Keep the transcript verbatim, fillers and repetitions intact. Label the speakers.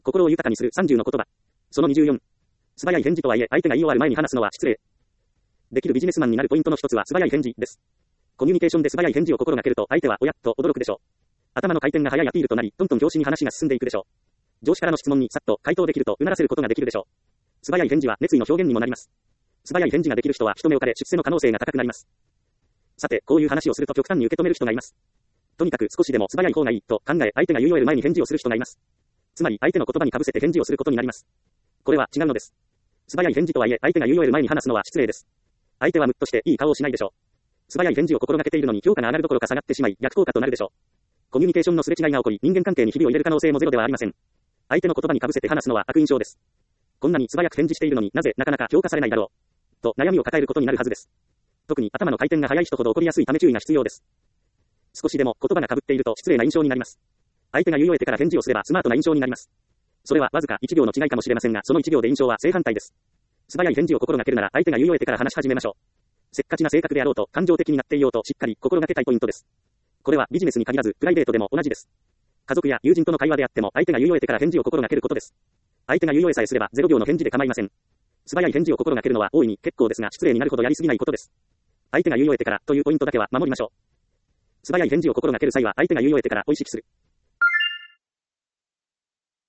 Speaker 1: 心を豊かにするさんじゅうの言葉。そのにじゅうよん。素早い返事とはいえ、相手が言い終わる前に話すのは失礼。できるビジネスマンになるポイントの一つは素早い返事です。コミュニケーションで素早い返事を心がけると、相手はおやっと驚くでしょう。頭の回転が速いアピールとなり、トントン拍子に話が進んでいくでしょう。上司からの質問にさっと回答できると、うならせることができるでしょう。素早い返事は熱意の表現にもなります。素早い返事ができる人は人目をかれ出世の可能性が高くなります。さて、こういう話をすると極端に受け止める人がいます。とにかく少しでも素早い方がいいと考え、相手が言い終える前に返事をする人がいます。つまり、相手の言葉に被せて返事をすることになります。これは違うのです。素早い返事とはいえ、相手が言い終える前に話すのは失礼です。相手はムッとしていい顔をしないでしょう。素早い返事を心がけているのに評価が上がるどころか下がってしまい、逆効果となるでしょう。コミュニケーションのすれ違いが起こり、人間関係にひびを入れる可能性もゼロではありません。相手の言葉に被せて話すのは悪印象です。こんなに素早く返事しているのになぜなかなか評価されないだろう。と悩みを抱えることになるはずです。特に頭の回転が速い人ほど起こりやすいため注意が必要です。少しでも言葉が被っていると失礼な印象になります。相手が言い終えてから返事をすればスマートな印象になります。それはわずかいちびょうの違いかもしれませんが、そのいちびょうで印象は正反対です。素早い返事を心がけるなら相手が言い終えてから話し始めましょう。せっかちな性格であろうと感情的になっていようとしっかり心がけたいポイントです。これはビジネスに限らずプライベートでも同じです。家族や友人との会話であっても相手が言い終えてから返事を心がけることです。相手が言い終えさえすればゼロびょうの返事で構いません。素早い返事を心がけるのは大いに結構ですが失礼になるほどやりすぎないことです。相手が言い終えてからというポイントだけは守りましょう。素早い返事を心がける際は相手が言い終えてからを意識する。